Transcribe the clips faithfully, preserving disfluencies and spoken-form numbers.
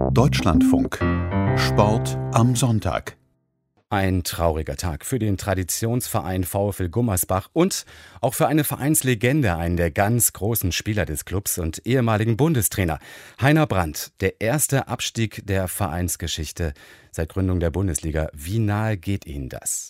Deutschlandfunk. Sport am Sonntag. Ein trauriger Tag für den Traditionsverein VfL Gummersbach und auch für eine Vereinslegende, einen der ganz großen Spieler des Clubs und ehemaligen Bundestrainer. Heiner Brandt, der erste Abstieg der Vereinsgeschichte seit Gründung der Bundesliga. Wie nahe geht Ihnen das?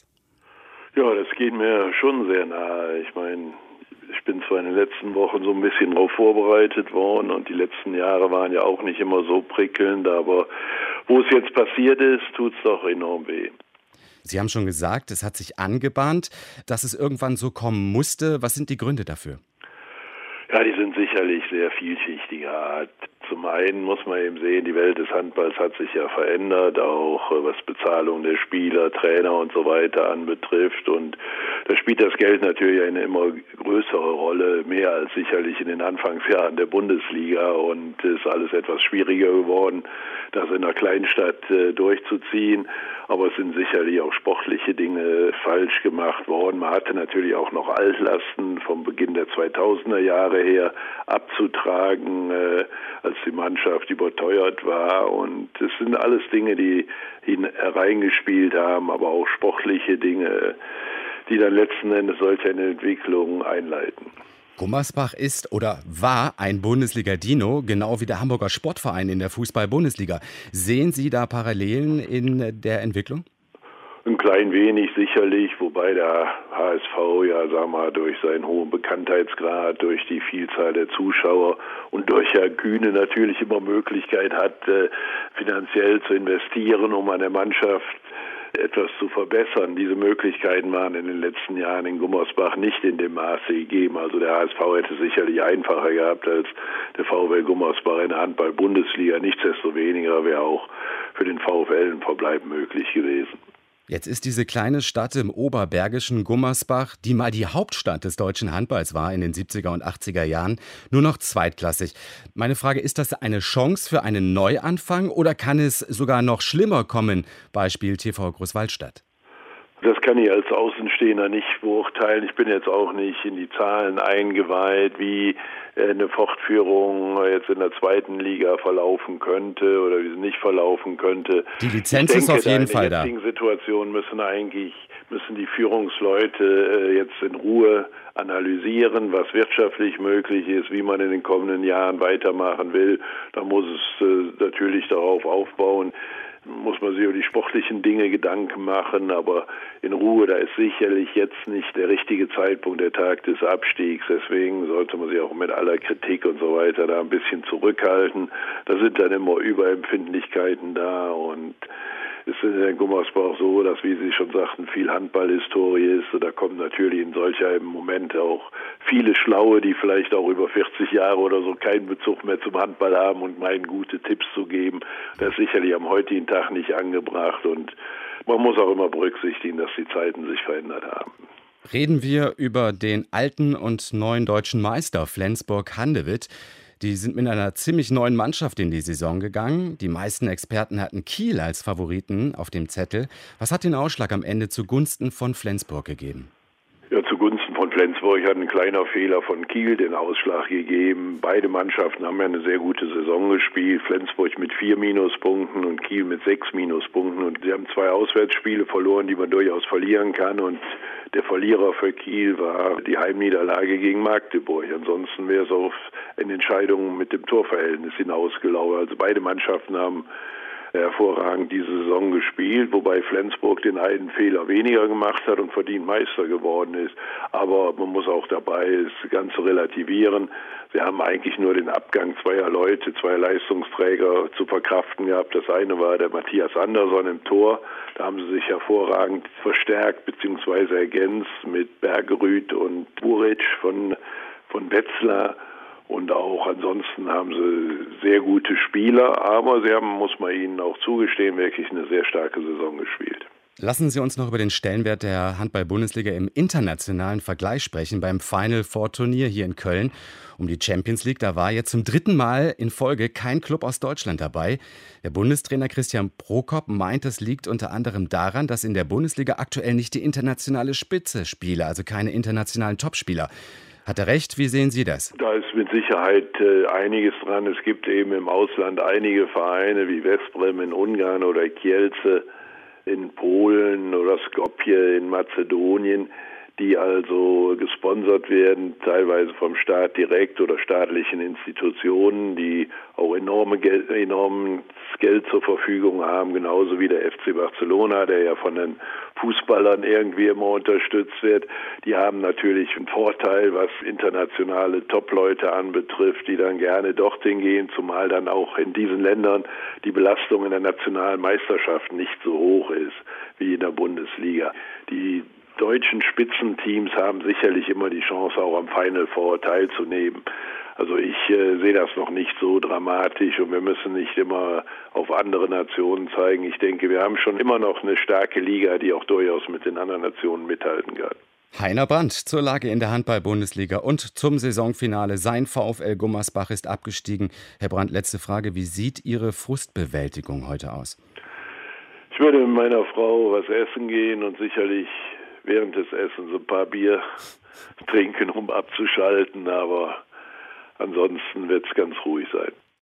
Ja, das geht mir schon sehr nahe. Ich meine, ich bin zwar in den letzten Wochen so ein bisschen darauf vorbereitet worden und die letzten Jahre waren ja auch nicht immer so prickelnd, aber wo es jetzt passiert ist, tut es doch enorm weh. Sie haben schon gesagt, es hat sich angebahnt, dass es irgendwann so kommen musste. Was sind die Gründe dafür? Ja, die sind sicherlich sehr vielschichtiger Art. Zum einen muss man eben sehen, die Welt des Handballs hat sich ja verändert, auch was Bezahlung der Spieler, Trainer und so weiter anbetrifft. Und da spielt das Geld natürlich eine immer größere Rolle, mehr als sicherlich in den Anfangsjahren der Bundesliga. Und es ist alles etwas schwieriger geworden, das in einer Kleinstadt äh, durchzuziehen. Aber es sind sicherlich auch sportliche Dinge falsch gemacht worden. Man hatte natürlich auch noch Altlasten vom Beginn der zweitausender Jahre her abzutragen, äh, als die Mannschaft überteuert war. Und es sind alles Dinge, die hereingespielt haben, aber auch sportliche Dinge, die dann letzten Endes solche Entwicklungen einleiten. Gummersbach ist oder war ein Bundesliga-Dino, genau wie der Hamburger Sportverein in der Fußball-Bundesliga. Sehen Sie da Parallelen in der Entwicklung? Ein klein wenig sicherlich, wobei der H S V ja, sagen wir mal, durch seinen hohen Bekanntheitsgrad, durch die Vielzahl der Zuschauer und durch Herr Kühne natürlich immer Möglichkeit hat, finanziell zu investieren, um an der Mannschaft etwas zu verbessern. Diese Möglichkeiten waren in den letzten Jahren in Gummersbach nicht in dem Maße gegeben. Also der H S V hätte sicherlich einfacher gehabt als der VfL Gummersbach in der Handball-Bundesliga. Nichtsdestoweniger wäre auch für den VfL ein Verbleib möglich gewesen. Jetzt ist diese kleine Stadt im oberbergischen Gummersbach, die mal die Hauptstadt des deutschen Handballs war in den siebziger und achtziger Jahren, nur noch zweitklassig. Meine Frage, ist das eine Chance für einen Neuanfang oder kann es sogar noch schlimmer kommen? Beispiel T V Großwaldstadt. Das kann ich als Außenstehender nicht beurteilen. Ich bin jetzt auch nicht in die Zahlen eingeweiht, wie eine Fortführung jetzt in der zweiten Liga verlaufen könnte oder wie sie nicht verlaufen könnte. Die Lizenz ist auf jeden Fall da. In der jetzigen Situation müssen eigentlich müssen die Führungsleute jetzt in Ruhe analysieren, was wirtschaftlich möglich ist, wie man in den kommenden Jahren weitermachen will. Da muss es natürlich darauf aufbauen. Muss man sich über die sportlichen Dinge Gedanken machen, aber in Ruhe, da ist sicherlich jetzt nicht der richtige Zeitpunkt, der Tag des Abstiegs. Deswegen sollte man sich auch mit aller Kritik und so weiter da ein bisschen zurückhalten. Da sind dann immer Überempfindlichkeiten da und es ist in Gummersbach so, dass, wie Sie schon sagten, viel Handballhistorie ist. Und da kommen natürlich in solcher Moment auch viele Schlaue, die vielleicht auch über vierzig Jahre oder so keinen Bezug mehr zum Handball haben und meinen, gute Tipps zu geben. Das ist sicherlich am heutigen Tag nicht angebracht. Und man muss auch immer berücksichtigen, dass die Zeiten sich verändert haben. Reden wir über den alten und neuen deutschen Meister Flensburg-Handewitt. Die sind mit einer ziemlich neuen Mannschaft in die Saison gegangen. Die meisten Experten hatten Kiel als Favoriten auf dem Zettel. Was hat den Ausschlag am Ende zugunsten von Flensburg gegeben? Ja, zugunsten von Flensburg hat ein kleiner Fehler von Kiel den Ausschlag gegeben. Beide Mannschaften haben ja eine sehr gute Saison gespielt. Flensburg mit vier Minuspunkten und Kiel mit sechs Minuspunkten. Und sie haben zwei Auswärtsspiele verloren, die man durchaus verlieren kann. Und der Verlierer für Kiel war die Heimniederlage gegen Magdeburg. Ansonsten wäre es auf eine Entscheidung mit dem Torverhältnis hinausgelaufen. Also beide Mannschaften haben hervorragend diese Saison gespielt, wobei Flensburg den einen Fehler weniger gemacht hat und verdient Meister geworden ist. Aber man muss auch dabei das Ganze relativieren. Sie haben eigentlich nur den Abgang zweier Leute, zweier Leistungsträger zu verkraften gehabt. Das eine war der Matthias Andersson im Tor. Da haben sie sich hervorragend verstärkt bzw. ergänzt mit Bergerud und Buric von, von Wetzlar. Und auch ansonsten haben sie sehr gute Spieler, aber sie haben, muss man ihnen auch zugestehen, wirklich eine sehr starke Saison gespielt. Lassen Sie uns noch über den Stellenwert der Handball-Bundesliga im internationalen Vergleich sprechen. Beim Final Four Turnier hier in Köln um die Champions League, da war jetzt zum dritten Mal in Folge kein Club aus Deutschland dabei. Der Bundestrainer Christian Prokop meint, es liegt unter anderem daran, dass in der Bundesliga aktuell nicht die internationale Spitze spiele, also keine internationalen Topspieler. Hat er recht? Wie sehen Sie das? Da ist mit Sicherheit äh, einiges dran. Es gibt eben im Ausland einige Vereine wie Veszprém in Ungarn oder Kielce in Polen oder Skopje in Mazedonien, die also gesponsert werden, teilweise vom Staat direkt oder staatlichen Institutionen, die auch enorme Geld, enormes Geld zur Verfügung haben, genauso wie der F C Barcelona, der ja von den Fußballern irgendwie immer unterstützt wird. Die haben natürlich einen Vorteil, was internationale Top-Leute anbetrifft, die dann gerne dorthin gehen, zumal dann auch in diesen Ländern die Belastung in der nationalen Meisterschaft nicht so hoch ist wie in der Bundesliga. Die deutschen Spitzenteams haben sicherlich immer die Chance, auch am Final Four teilzunehmen. Also ich äh, sehe das noch nicht so dramatisch und wir müssen nicht immer auf andere Nationen zeigen. Ich denke, wir haben schon immer noch eine starke Liga, die auch durchaus mit den anderen Nationen mithalten kann. Heiner Brandt zur Lage in der Handball-Bundesliga und zum Saisonfinale. Sein VfL Gummersbach ist abgestiegen. Herr Brandt, letzte Frage. Wie sieht Ihre Frustbewältigung heute aus? Ich würde mit meiner Frau was essen gehen und sicherlich während des Essens ein paar Bier trinken, um abzuschalten, aber ansonsten wird es ganz ruhig sein.